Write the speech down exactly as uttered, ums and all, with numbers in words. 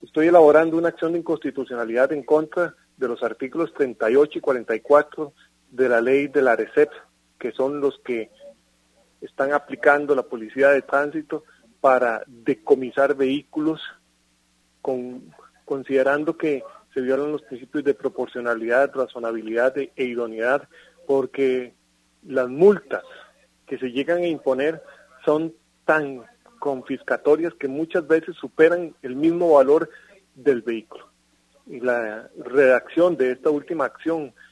estoy elaborando una acción de inconstitucionalidad en contra de los artículos treinta y ocho y cuarenta y cuatro de la ley de la ARECEP, que son los que están aplicando la policía de tránsito para decomisar vehículos, con, considerando que se violan los principios de proporcionalidad, razonabilidad e idoneidad, porque las multas que se llegan a imponer son tan confiscatorias que muchas veces superan el mismo valor del vehículo. Y la redacción de esta última acción